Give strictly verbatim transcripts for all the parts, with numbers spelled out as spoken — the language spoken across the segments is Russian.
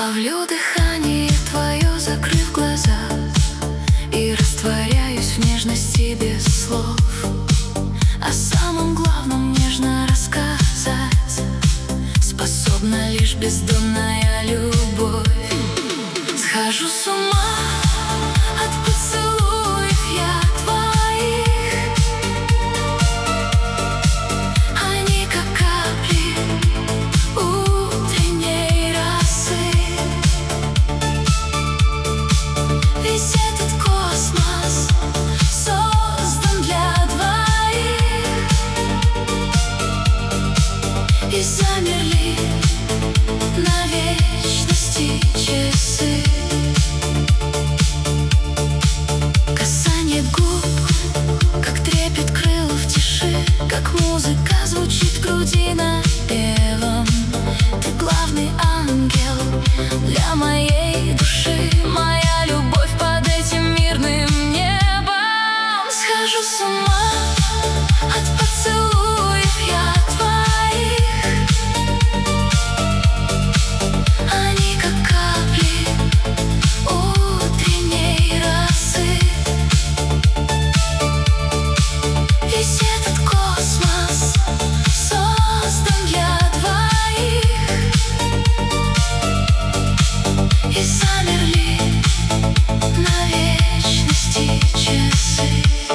Ловлю дыхание твое, закрыв глаза, и растворяюсь в нежности без слов. О самом главном нежно рассказать способна лишь бездонная любовь. Схожу с ума от поцелуев я твоих. Они как капли утренней росы. Весь этот космос создан для двоих. И замерли на вечности часы. Касание губ, как трепет крыл в тиши, как музыка звучит в груди напевом. Ты главный ангел для моей души, моя любовь под этим мирным небом. Схожу с ума от поцелуев я твоих. Они как капли утренней росы. Весь этот космос создан для двоих. И замерли на вечности часы.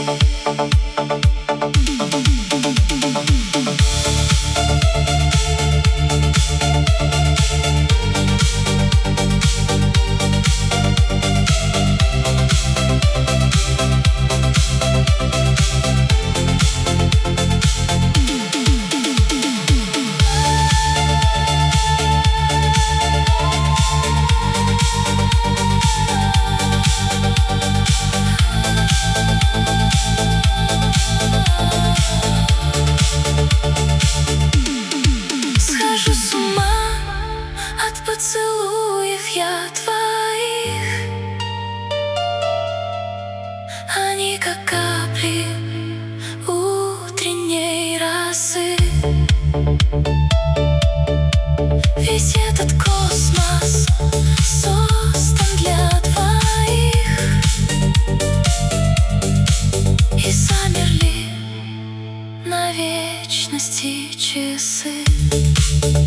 Схожу с ума от поцелуев я твоих. Они как капли утренней росы. Весь этот космос создан для двоих. И замерли на вечности часы.